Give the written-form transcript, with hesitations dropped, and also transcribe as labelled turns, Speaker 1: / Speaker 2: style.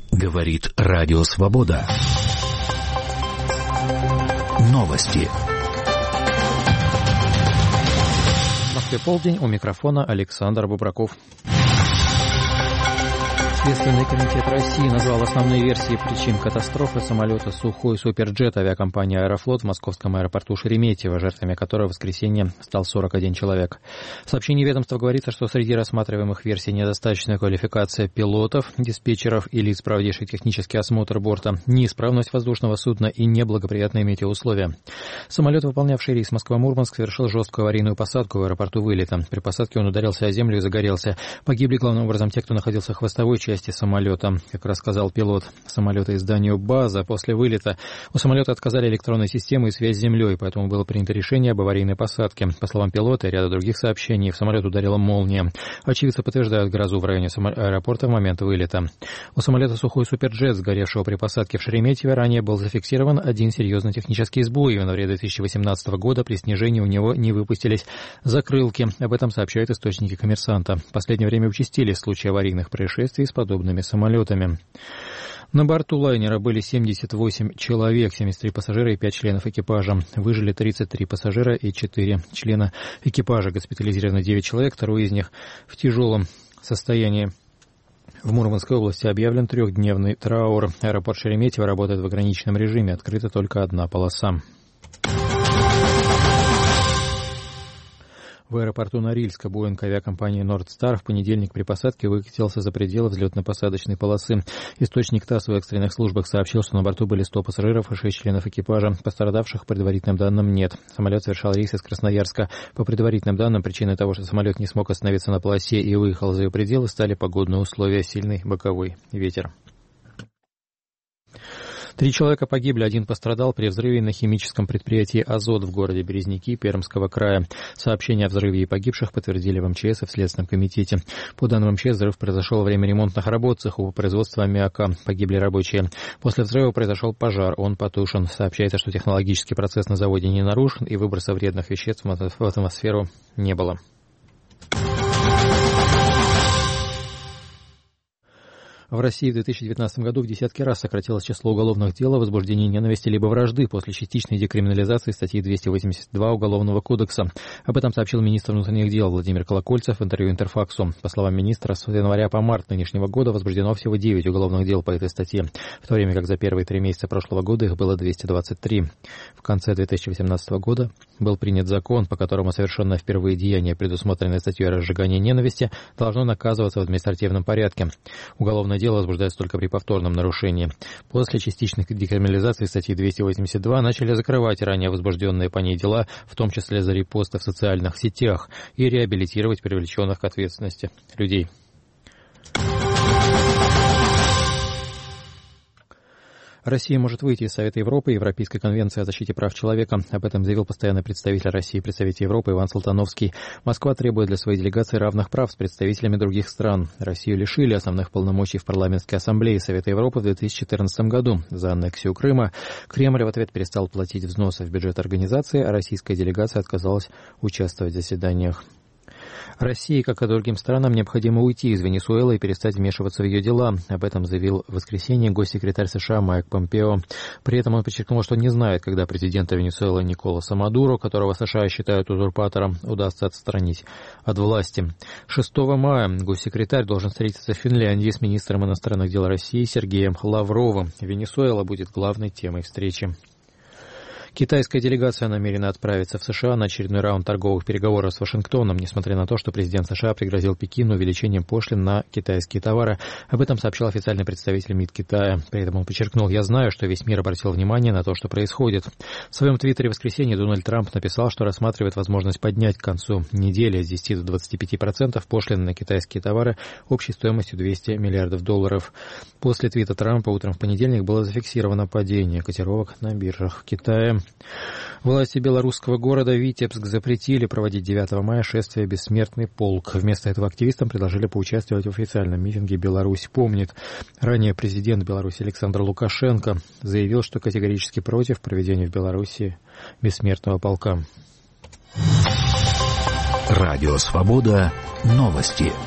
Speaker 1: Говорит Радио Свобода. Новости.
Speaker 2: В Москве полдень, у микрофона Александр Бубраков. Следственный комитет России назвал основные версии причин катастрофы самолета «Сухой Суперджет» авиакомпании «Аэрофлот» в московском аэропорту Шереметьево, жертвами которой в воскресенье стал 41 человек. В сообщении ведомства говорится, что среди рассматриваемых версий недостаточная квалификация пилотов, диспетчеров и лиц, проводивших технический осмотр борта, неисправность воздушного судна и неблагоприятные метеоусловия. Самолет, выполнявший рейс Москва-Мурманск, совершил жесткую аварийную посадку в аэропорту вылета. При посадке он ударился о землю и загорелся. Погибли главным образом те, кто находился в хвостовой части самолета. Как рассказал пилот самолета изданию «База», после вылета у самолета отказали электронные системы и связь с землей, поэтому было принято решение об аварийной посадке. По словам пилота и ряда других сообщений, в самолет ударила молния. Очевидцы подтверждают грозу в районе аэропорта в момент вылета. У самолета «Сухой Суперджет», сгоревшего при посадке в Шереметьево, ранее был зафиксирован один серьезный технический сбой. В январе 2018 года при снижении у него не выпустились закрылки. Об этом сообщают источники «Коммерсанта». В последнее время участились случаи аварийных происшествий с подобными самолетами. На борту лайнера были 78 человек, 73 пассажира и 5 членов экипажа. Выжили 33 пассажира и 4 члена экипажа. Госпитализировано 9 человек, трое из них в тяжелом состоянии. В Мурманской области объявлен 3-дневный траур. Аэропорт Шереметьево работает в ограниченном режиме, открыта только одна полоса. В аэропорту Норильска Боинг авиакомпании «Нордстар» в понедельник при посадке выкатился за пределы взлетно-посадочной полосы. Источник ТАСС в экстренных службах сообщил, что на борту были 100 пассажиров и 6 членов экипажа. Пострадавших, по предварительным данным, нет. Самолет совершал рейс из Красноярска. По предварительным данным, причиной того, что самолет не смог остановиться на полосе и выехал за ее пределы, стали погодные условия, сильный боковой ветер. 3 человека погибли, 1 пострадал при взрыве на химическом предприятии «Азот» в городе Березники Пермского края. Сообщение о взрыве и погибших подтвердили в МЧС и в Следственном комитете. По данным МЧС, взрыв произошел во время ремонтных работ в цеху по производству аммиака. Погибли рабочие. После взрыва произошел пожар, он потушен. Сообщается, что технологический процесс на заводе не нарушен и выброса вредных веществ в атмосферу не было. В России в 2019 году в десятки раз сократилось число уголовных дел о возбуждении ненависти либо вражды после частичной декриминализации статьи 282 Уголовного кодекса. Об этом сообщил министр внутренних дел Владимир Колокольцев в интервью Интерфаксу. По словам министра, с января по март нынешнего года возбуждено всего 9 уголовных дел по этой статье, в то время как за первые 3 месяца прошлого года их было 223. В конце 2018 года был принят закон, по которому совершенное впервые деяние, предусмотренное статьей о разжигании ненависти, должно наказываться в административном порядке. Уголовное дело возбуждается только при повторном нарушении. После частичной декриминализации статьи 282 начали закрывать ранее возбужденные по ней дела, в том числе за репосты в социальных сетях, и реабилитировать привлеченных к ответственности людей. Россия может выйти из Совета Европы и Европейской конвенции о защите прав человека. Об этом заявил постоянный представитель России при Совете Европы Иван Султановский. Москва требует для своей делегации равных прав с представителями других стран. Россию лишили основных полномочий в парламентской ассамблее Совета Европы в 2014 году. За аннексию Крыма Кремль в ответ перестал платить взносы в бюджет организации, а российская делегация отказалась участвовать в заседаниях. России, как и другим странам, необходимо уйти из Венесуэлы и перестать вмешиваться в ее дела. Об этом заявил в воскресенье госсекретарь США Майк Помпео. При этом он подчеркнул, что не знает, когда президента Венесуэлы Николаса Мадуро, которого США считают узурпатором, удастся отстранить от власти. 6 мая госсекретарь должен встретиться в Финляндии с министром иностранных дел России Сергеем Лавровым. Венесуэла будет главной темой встречи. Китайская делегация намерена отправиться в США на очередной раунд торговых переговоров с Вашингтоном, несмотря на то, что президент США пригрозил Пекину увеличением пошлин на китайские товары. Об этом сообщил официальный представитель МИД Китая. При этом он подчеркнул: «Я знаю, что весь мир обратил внимание на то, что происходит». В своем твиттере в воскресенье Дональд Трамп написал, что рассматривает возможность поднять к концу недели с 10 до 25% пошлины на китайские товары общей стоимостью $200 миллиардов. После твита Трампа утром в понедельник было зафиксировано падение котировок на биржах в Китае. Власти белорусского города Витебск запретили проводить 9 мая шествие «Бессмертный полк». Вместо этого активистам предложили поучаствовать в официальном митинге «Беларусь помнит». Ранее президент Беларуси Александр Лукашенко заявил, что категорически против проведения в Беларуси «Бессмертного полка».
Speaker 1: Радио «Свобода». Новости.